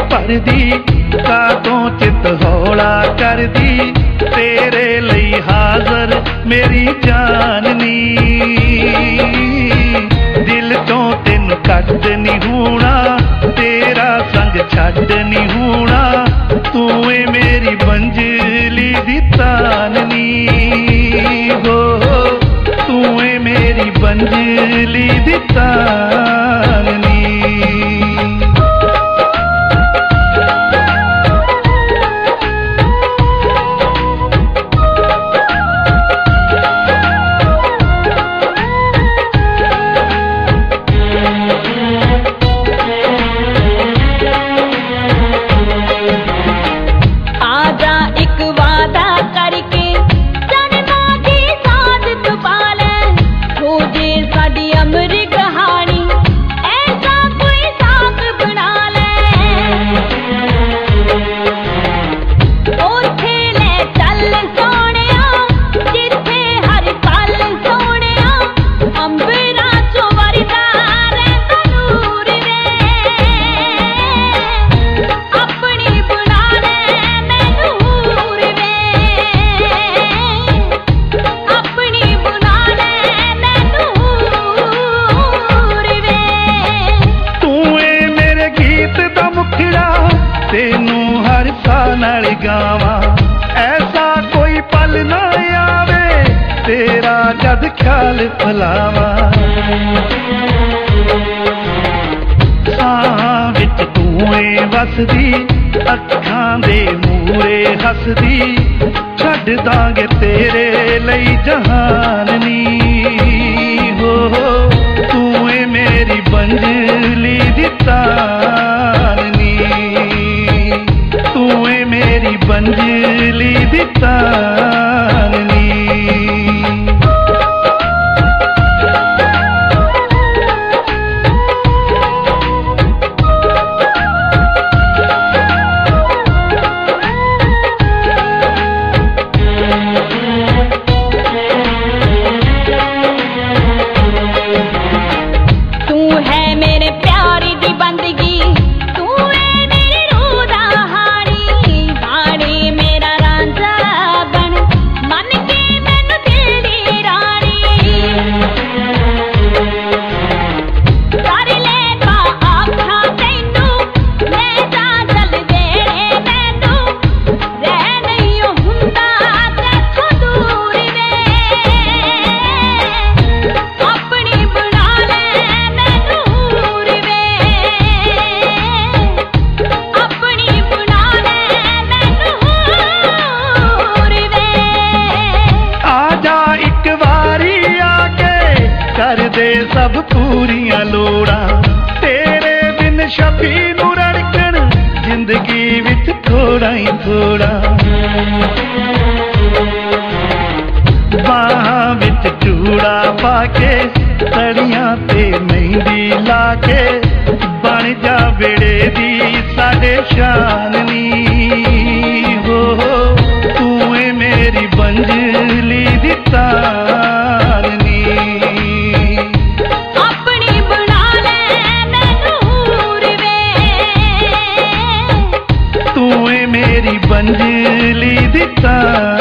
भरदी कातों चित हौला करदी तेरे लई हाज़र मेरी जाननी दिल चों तेन कट नहीं होना तेरा संग छड्ड नहीं होना तू ए मेरी बंजली दी ताननी हो तू ए मेरी बंजली दी ताननी। तेनू हर साल गावा ऐसा कोई पल ना आवे तेरा जद ख्याल फलावा सां विच तूए वसदी अखां दे मूरे हसदी छड्ड दांगे तेरे लई जहाननी हो तू ए मेरी बंजली दी ताननी तू ए मेरी बंजली दी ताननी। कर दे सब पूरियां लोड़ा तेरे बिन शफी नू रड़कन जिंदगी विच थोड़ा ही थोड़ा बाहां विच चूड़ा पाके तड़ियां ते मेहंदी लाके बन जा बेड़े दी साडे शाननी हो तू ए मेरी बंजली दी ताननी मेरी बंजली दी ताननी।